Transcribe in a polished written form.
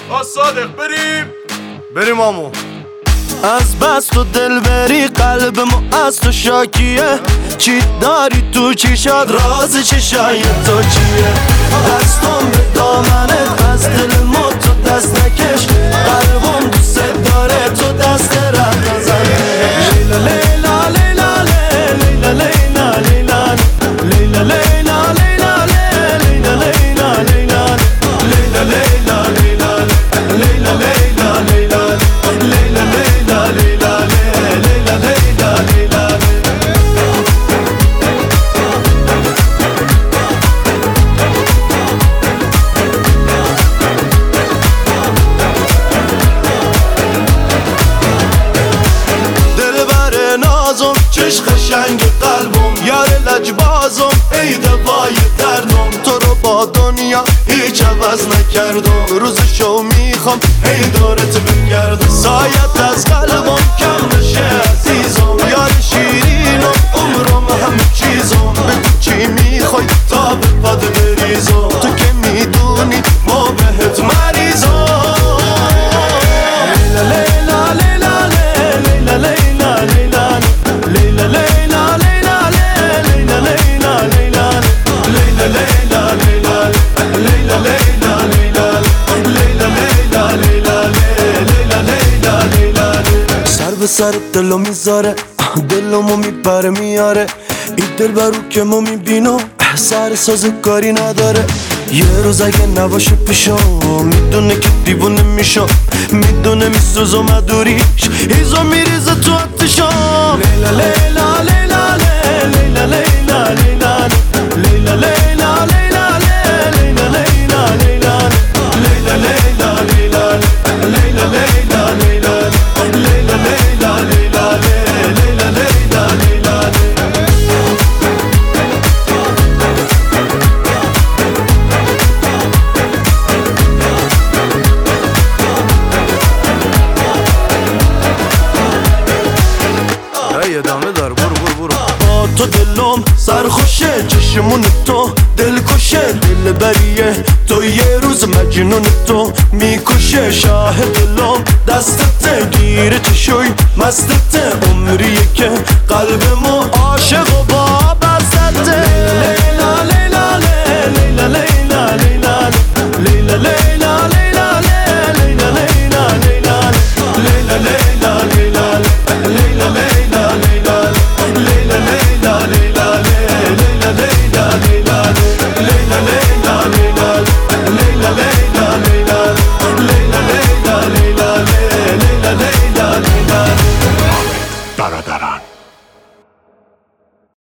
صادق بریم آمو. از بس تو دل بری قلب ما از تو شاکیه، چی داری تو چشات راز چشای تو چیه؟ دستم به دامنت از دل ما تو دست نکش، قلبم دوست داره تو دست رد نزنش. لیلا لیلا لیلا لیلا لیلا لیلا لیلا لیلا لیلا لیلا لیلا لیلا لیلا لیلا لیلا لیلا لیلا چش قشنگ قلبم یار لجبازم ای دوای دردم، تو رو با دنیا هیچ عوض نکردم، روزشو میخوام ای دورت بگردم، سایت از قلبم کم نشه عزیزم، یار شیرینم عمرم همه چیزم، بگو چی میخوای تا به پاد بریزم، تو که میدونی ما بهت مریضم. لیلا لیلا لیلا لیلا لیلا لیلا لیلا لیلا لیلا لیلا لیلا لیلا لیلا لیلا لیلا سر به سر دلو میذاره، دلمو میپره میاره، این دل برو که ما میبینم سر سازگاری نداره، یه روز اگه نباشه پیشم میدونه که دیوونه میشم، میدونه میسوزم مدوریش هیزو میریزه تو آتشم. لیلا لیلا لیلا لیلا لیلا لیلا لیلا لیلا لیلا لیلا لیلا لیلا لیلا لیلا لیلا لیلا لیلا ادامه دار برو با تو دلم سرخوشه، چشمون تو دلکشه، دل بریه تو یه روز مجنون تو میکشه، شاه دلم دستته گیره چشوی مستته، عمریه که قلبمو عاشق و با